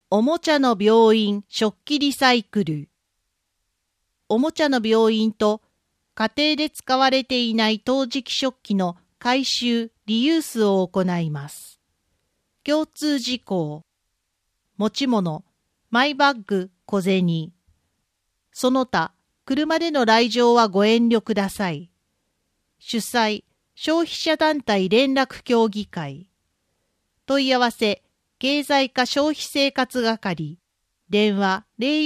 おもちゃの病院食器リサイクル。おもちゃの病院と家庭で使われていない陶磁器食器の回収・リユースを行います。共通事項。持ち物、マイバッグ、小銭。その他、車での来場はご遠慮ください。主催、消費者団体連絡協議会。問い合わせ、経済課消費生活係。電話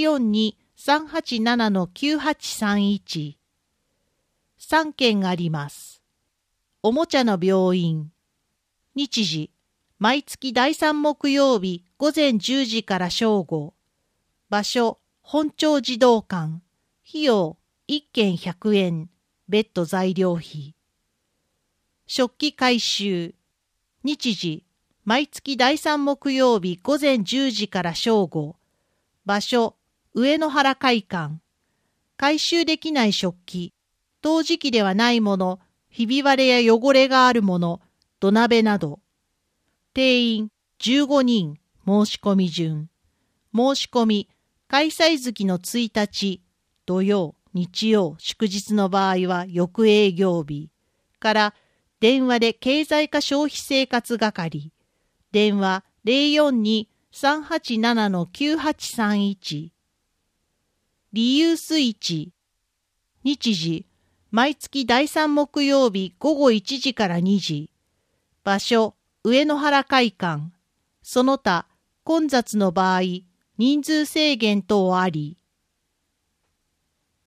042-387-9831。3件あります。おもちゃの病院。日時、毎月第3木曜日午前10時から正午。場所、本町児童館。費用、1件100円。別途材料費。食器回収。日時、毎月第3木曜日午前10時から正午。場所、上野原会館。回収できない食器、陶磁器ではないもの、ひび割れや汚れがあるもの、土鍋など。定員15人、申し込み順。申し込み、開催月の1日、土曜、日曜、祝日の場合は翌営業日から電話で経済課消費生活係。電話042-387-9831。リユース1。日時、毎月第3木曜日午後1時から2時。場所、上野原会館。その他、混雑の場合、人数制限等あり。